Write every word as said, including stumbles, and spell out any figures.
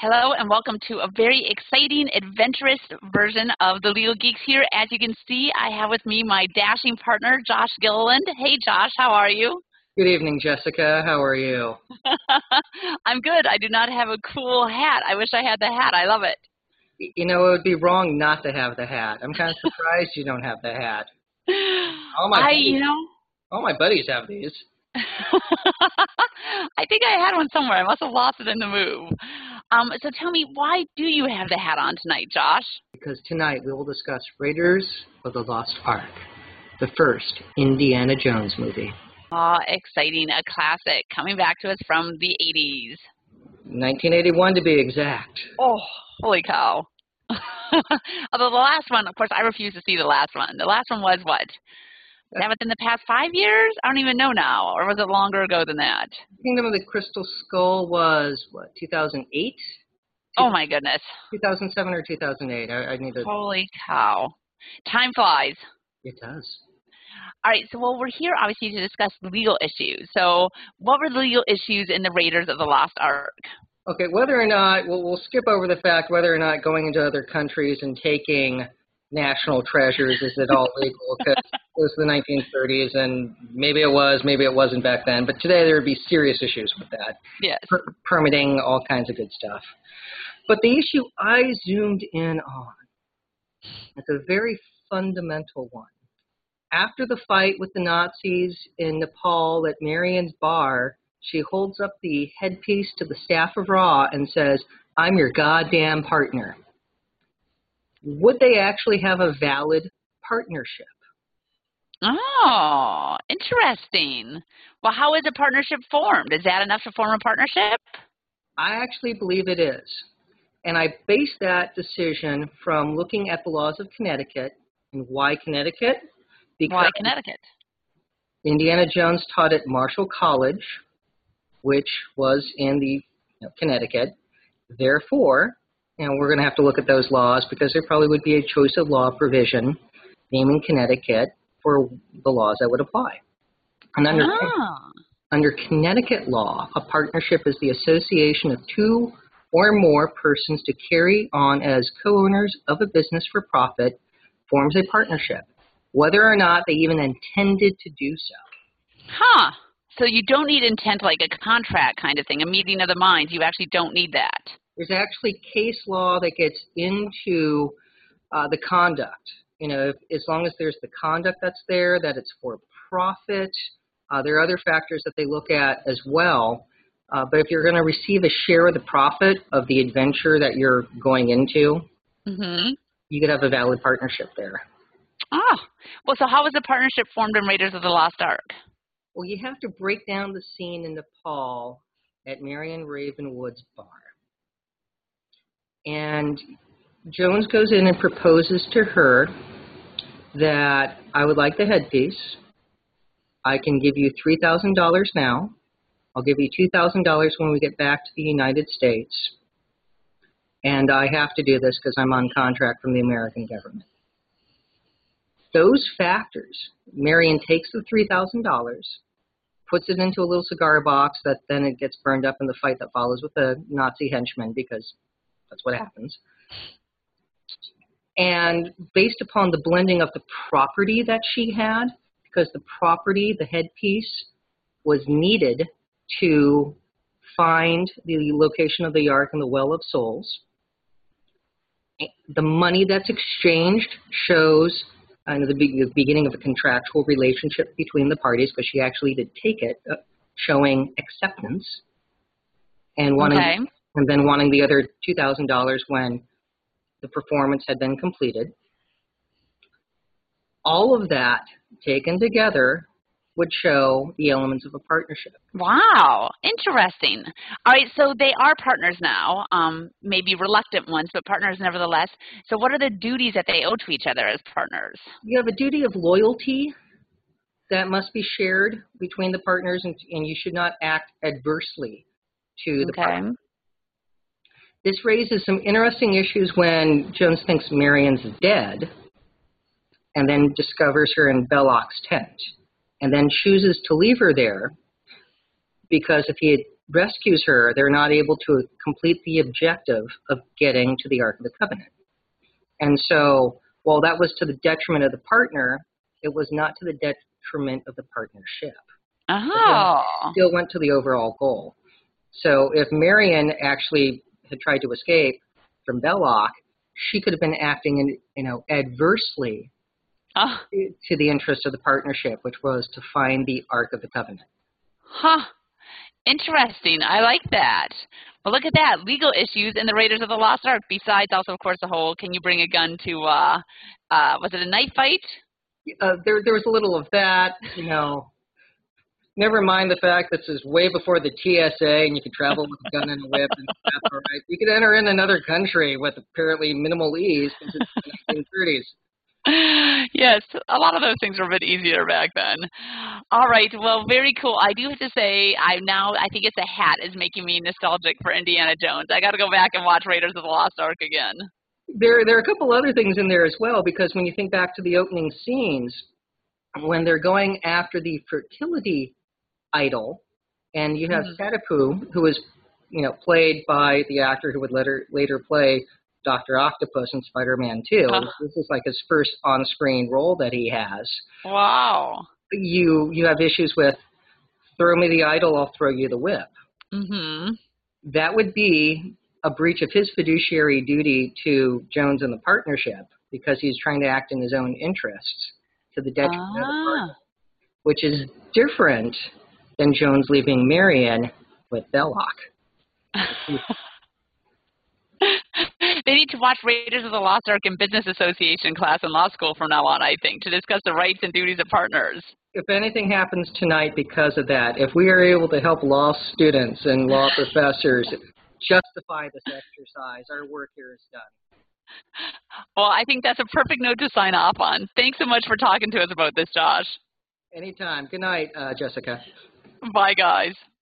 Hello and welcome to a very exciting, adventurous version of the Legal Geeks here. As you can see, I have with me my dashing partner, Josh Gilliland. Hey, Josh, how are you? Good evening, Jessica. How are you? I'm good. I do not have a cool hat. I wish I had the hat. I love it. You know, it would be wrong not to have the hat. I'm kind of surprised you don't have the hat. All my I, buddies, you know, all my buddies have these. I think I had one somewhere. I must have lost it in the move. Um, so tell me, why do you have the hat on tonight, Josh? Because tonight we will discuss Raiders of the Lost Ark, the first Indiana Jones movie. Oh, exciting. A classic coming back to us from the eighties. nineteen eighty-one to be exact. Oh, holy cow. Although the last one, of course, I refuse to see the last one. The last one was what? Was that within the past five years? I don't even know now. Or was it longer ago than that? Kingdom of the Crystal Skull was, what, two thousand eight? Oh, my goodness. two thousand seven or two thousand eight? I, I need to... Holy cow. Time flies. It does. All right, so well, we're here, obviously, to discuss legal issues. So what were the legal issues in the Raiders of the Lost Ark? Okay, whether or not, we'll, we'll skip over the fact whether or not going into other countries and taking national treasures is it all legal, because it was the nineteen thirties, and maybe it was, maybe it wasn't back then, but today there would be serious issues with that. Yes. Per permitting, all kinds of good stuff. But the issue I zoomed in on is a very fundamental one. After the fight with the Nazis in Nepal at Marion's bar, she holds up the headpiece to the staff of Ra and says, "I'm your goddamn partner." Would they actually have a valid partnership? Oh, interesting. Well, how is a partnership formed? Is that enough to form a partnership? I actually believe it is. And I base that decision from looking at the laws of Connecticut. And why Connecticut? Because Why Connecticut? Indiana Jones taught at Marshall College, which was in the you know, Connecticut. Therefore, you know, we're going to have to look at those laws because there probably would be a choice of law provision naming Connecticut for the laws that would apply. And under, ah. under Connecticut law, a partnership is the association of two or more persons to carry on as co-owners of a business for profit forms a partnership, whether or not they even intended to do so. Huh. So you don't need intent like a contract kind of thing, a meeting of the minds. You actually don't need that. There's actually case law that gets into uh, the conduct. You know, if, as long as there's the conduct that's there, that it's for profit. Uh, there are other factors that they look at as well. Uh, but if you're going to receive a share of the profit of the adventure that you're going into, mm-hmm. you could have a valid partnership there. Ah, well, so how was the partnership formed in Raiders of the Lost Ark? Well, you have to break down the scene in Nepal at Marion Ravenwood's bar. And Jones goes in and proposes to her that I would like the headpiece. I can give you three thousand dollars now. I'll give you two thousand dollars when we get back to the United States. And I have to do this because I'm on contract from the American government. Those factors, Marion takes the three thousand dollars, puts it into a little cigar box that then it gets burned up in the fight that follows with the Nazi henchmen because that's what happens. And based upon the blending of the property that she had, because the property, the headpiece, was needed to find the location of the Ark and the Well of Souls, the money that's exchanged shows uh, the, be the beginning of a contractual relationship between the parties, because she actually did take it, uh, showing acceptance, and wanting, okay. and then wanting the other two thousand dollars when the performance had been completed. All of that taken together would show the elements of a partnership. Wow, interesting. All right, so they are partners now, um, maybe reluctant ones, but partners nevertheless. So what are the duties that they owe to each other as partners? You have a duty of loyalty that must be shared between the partners, and, and you should not act adversely to the okay. partner. This raises some interesting issues when Jones thinks Marion's dead and then discovers her in Belloc's tent, and then chooses to leave her there because if he had rescues her, they're not able to complete the objective of getting to the Ark of the Covenant. And so, while that was to the detriment of the partner, it was not to the detriment of the partnership. Oh. It still went to the overall goal. So if Marion actually had tried to escape from Belloc, she could have been acting, in, you know, adversely Oh. to the interest of the partnership, which was to find the Ark of the Covenant. Huh. Interesting. I like that. Well, look at that. Legal issues in the Raiders of the Lost Ark, besides also, of course, the whole, can you bring a gun to, uh, uh, was it a knife fight? Uh, there, there was a little of that, you know. Never mind the fact that this is way before the T S A and you could travel with a gun and a whip and that's all right. You could enter in another country with apparently minimal ease because it's the nineteen thirties. Yes, a lot of those things were a bit easier back then. All right, well, very cool. I do have to say, I now, I think it's a hat is making me nostalgic for Indiana Jones. I got to go back and watch Raiders of the Lost Ark again. There, there are a couple other things in there as well, because when you think back to the opening scenes, when they're going after the fertility idol, and you have Mm-hmm. Tatapu, who is, you know, played by the actor who would later later play Doctor Octopus in Spider-Man two. Huh. This is like his first on-screen role that he has. Wow. You you have issues with, throw me the idol, I'll throw you the whip. Mm-hmm. That would be a breach of his fiduciary duty to Jones and the partnership, because he's trying to act in his own interests to the detriment Ah. of the partner, which is different than Jones leaving Marion with Belloc. They need to watch Raiders of the Lost Ark in Business Association class in law school from now on, I think, to discuss the rights and duties of partners. If anything happens tonight because of that, if we are able to help law students and law professors justify this exercise, our work here is done. Well, I think that's a perfect note to sign off on. Thanks so much for talking to us about this, Josh. Anytime. Good night, uh, Jessica. Bye, guys.